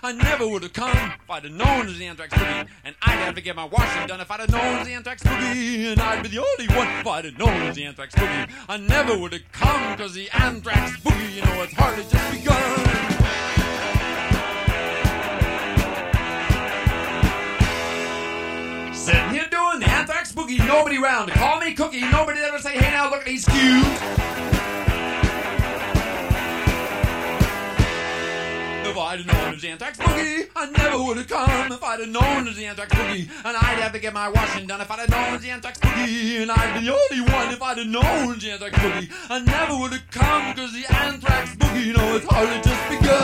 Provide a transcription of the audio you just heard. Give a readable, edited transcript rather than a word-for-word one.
I never would have come if I'd have known it was the Anthrax Boogie. And I'd have to get my washing done if I'd have known it was the Anthrax Boogie. And I'd be the only one if I'd have known it was the Anthrax Boogie. I never would have come because the Anthrax Boogie, you know, it's hardly just begun. Sitting here doing the Anthrax Boogie, nobody round to call me Cookie. Nobody ever say, hey now, look at these cute. If I'd have known it was the Anthrax Boogie, I never would have come if I'd have known it was the Anthrax Boogie. And I'd have to get my washing done if I'd have known it was the Anthrax Boogie. And I'd be the only one if I'd have known it was the Anthrax Boogie. I never would have come because the Anthrax Boogie, you know, it's hardly just begun.